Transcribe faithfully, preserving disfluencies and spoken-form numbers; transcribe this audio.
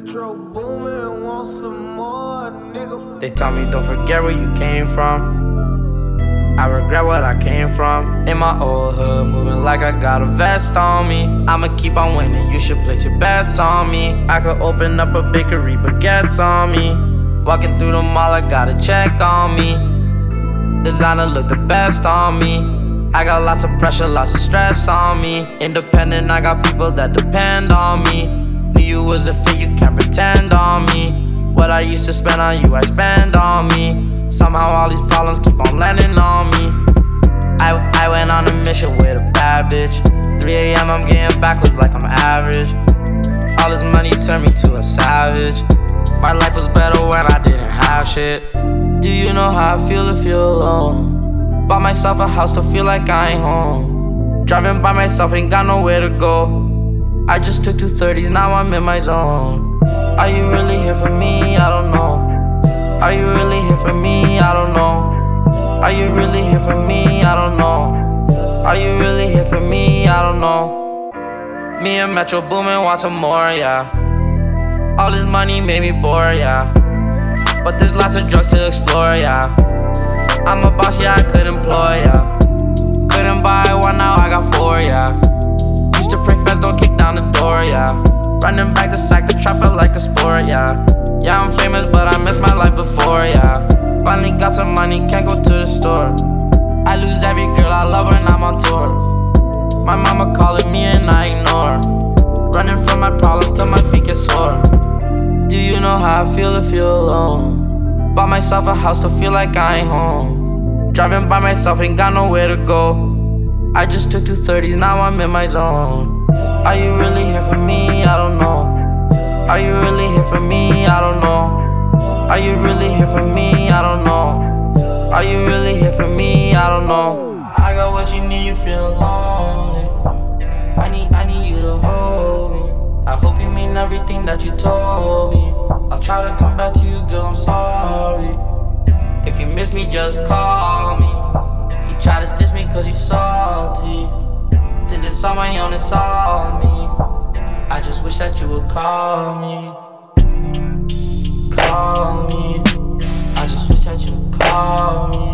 Metro Boomin, want some more, nigga. They tell me don't forget where you came from. I regret what I came from. In my old hood, moving like I got a vest on me. I'ma keep on winning, you should place your bets on me. I could open up a bakery, baguettes on me. Walking through the mall, I got a check on me. Designer look the best on me. I got lots of pressure, lots of stress on me. Independent, I got people that depend on me. Knew you was a fit, you can't pretend on me. What I used to spend on you, I spend on me. Somehow all these problems keep on landing on me. I, I went on a mission with a bad bitch. three A M I'm getting backwards like I'm average. All this money turned me to a savage. My life was better when I didn't have shit. Do you know how I feel to feel alone? Bought myself a house to feel like I ain't home. Driving by myself, ain't got nowhere to go. I just took two thirties, now I'm in my zone. Are you really here for me? I don't know. Are you really here for me? I don't know. Are you really here for me? I don't know. Are you really here for me? I don't know. Me and Metro Boomin want some more, yeah. All this money made me bored, yeah. But there's lots of drugs to explore, yeah. I'm a boss, yeah, I could employ, yeah. Couldn't buy one, now I got four, yeah. Used to pray fast, don't kick down the door, yeah. Running back the sack, the trap felt like a sport, yeah. Yeah, I'm famous, but I missed my life before, yeah. Finally got some money, can't go to the store. I lose every girl I love when I'm on tour. My mama calling me and I ignore. Running from my problems till my feet get sore. Do you know how I feel to feel alone? Bought myself a house to feel like I ain't home. Driving by myself, ain't got nowhere to go. I just took two thirties, now I'm in my zone. Are you really here for me? I don't know. Are you really here for me? I don't know. Are you really here for me? I don't know. Are you really here for me? I don't know. I got what you need, you feel lonely. I need, I need you to hold me. I hope you mean everything that you told me. I'll try to come back to you, girl, I'm sorry. If you miss me, just call me. You try to diss me cause you salty. Did it someone on and saw me. I just wish that you would call me. Call me. I just wish that you would call me.